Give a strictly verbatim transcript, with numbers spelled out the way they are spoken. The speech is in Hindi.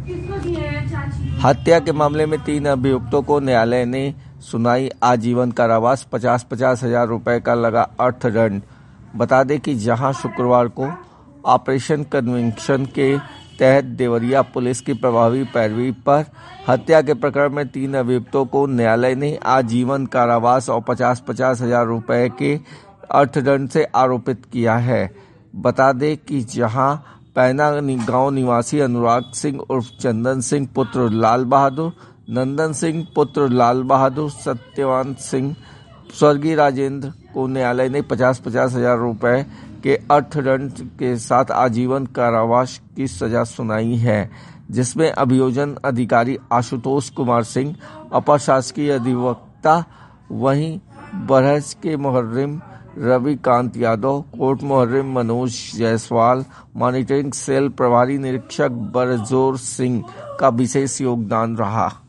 हत्या के मामले में तीन अभियुक्तों को न्यायालय ने सुनाई आजीवन कारावास, पचास पचास हजार रुपए का लगा अर्थदंड। बता दें कि जहां शुक्रवार को ऑपरेशन कन्विक्शन के तहत देवरिया पुलिस की प्रभावी पैरवी पर हत्या के प्रकरण में तीन अभियुक्तों को न्यायालय ने आजीवन कारावास और पचास पचास हजार रुपए के अर्थदंड से आरोपित किया है। बता दें कि जहां पैना गांव निवासी अनुराग सिंह उर्फ चंदन सिंह पुत्र लाल बहादुर, नंदन सिंह पुत्र लाल बहादुर, सत्यवान सिंह स्वर्गीय राजेंद्र को न्यायालय ने पचास पचास हजार रुपए के अर्थदंड के साथ आजीवन कारावास की सजा सुनाई है, जिसमें अभियोजन अधिकारी आशुतोष कुमार सिंह, अपर शासकीय अधिवक्ता वहीं बरहज के मुहर्रिम रविकांत यादव, कोर्ट मुहर्रिम मनोज जायसवाल, मॉनिटरिंग सेल प्रभारी निरीक्षक बरजोर सिंह का विशेष योगदान रहा।